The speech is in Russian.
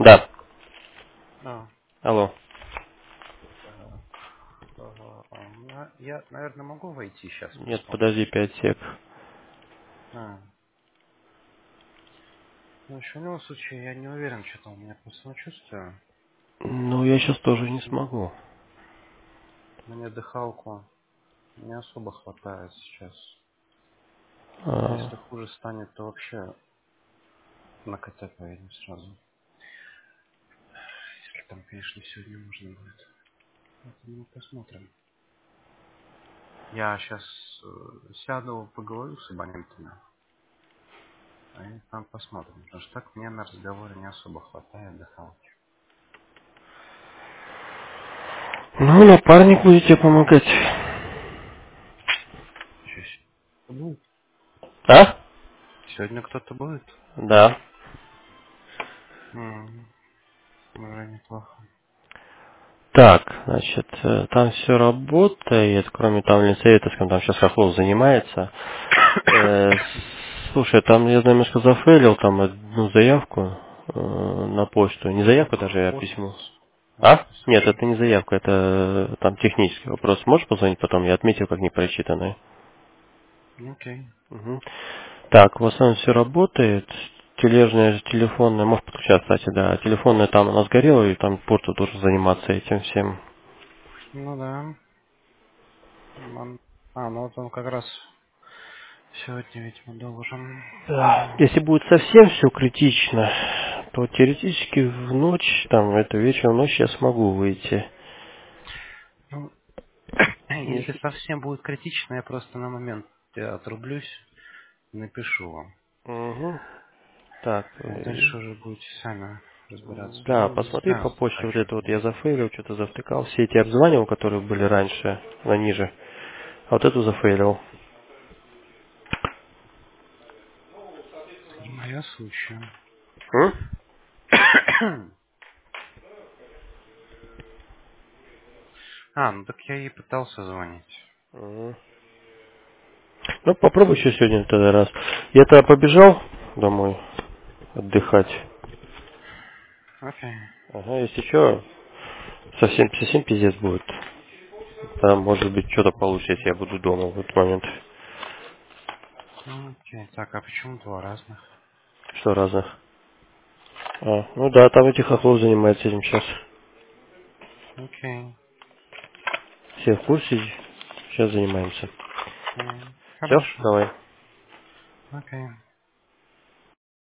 Да. А, Алло. э, я, наверное, могу войти сейчас Нет, посмотрим. подожди 5 сек. А, ну, еще в любом случае, я не уверен, что там у меня по самочувствию. Ну, я сейчас тоже не Если смогу. мне дыхалку не особо хватает сейчас. А А, если хуже станет, то вообще на КТ поедем сразу. Если там, конечно, сегодня можно будет. Поэтому мы посмотрим. Я сейчас сяду, поговорю с абонентами, и там посмотрим. Потому что так мне на разговоре не особо хватает дыхалки. ну, напарник будет тебе помогать. Сейчас будет? А? Сегодня кто-то будет? Да. Уже неплохо. Так, значит, там все работает, кроме там лицея, с кем там сейчас Хохлов занимается. Э, Слушай, там я немножко зафейлил там одну заявку на почту. Не заявку даже, а письмо. А? Офис Нет, уже. это не заявка, это там технический вопрос. Можешь позвонить потом? Я отметил как непрочитанный. Окей. Мгм. Так, в основном все работает. Тележная, телефонная, может подключаться, кстати, да. Телефонная там она сгорела, и там порту должен заниматься этим всем. Ну да. Ну вот он как раз сегодня, видимо, должен. Да. Если будет совсем все критично, то теоретически в ночь, там, это вечером ночь я смогу выйти. Ну, если Если... совсем будет критично, я просто на момент отрублюсь, напишу вам. Мгм. Так, А дальше уже будете сами разбираться. да, Ну, не посмотри знаю, по почте, вот хочу. это вот я зафейлил, что-то завтыкал. Все эти обзванивал, которые были раньше, на ниже. А вот эту зафейлил. Не моя случай. М? Ну так я ей пытался звонить. Мгм. Ну, попробуй еще сегодня тогда раз. Я-то побежал домой отдыхать. Окей. Ага, если что, совсем пиздец будет. Там может быть что-то получше, если я буду дома в этот момент. Окей. Так, а почему два разных? Что разных? Ну да, там этих хохлов занимается этим сейчас. Окей. Все в курсе, сейчас занимаемся. Все, Хорошо. давай. Окей.